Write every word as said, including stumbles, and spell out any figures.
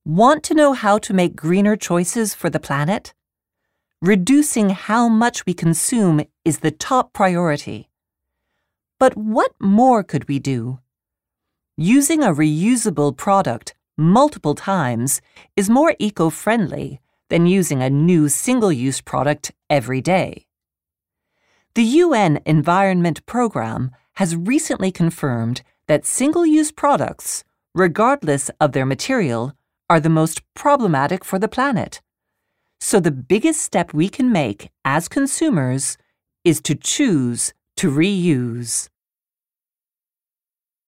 Want to know how to make greener choices for the planet? Reducing how much we consume is the top priority. But what more could we do? Using a reusable product multiple times is more eco-friendly than using a new single-use product every day. The U N Environment Programme has recently confirmed that single-use products, regardless of their material, are the most problematic for the planet. So the biggest step we can make as consumers is to choose to reuse.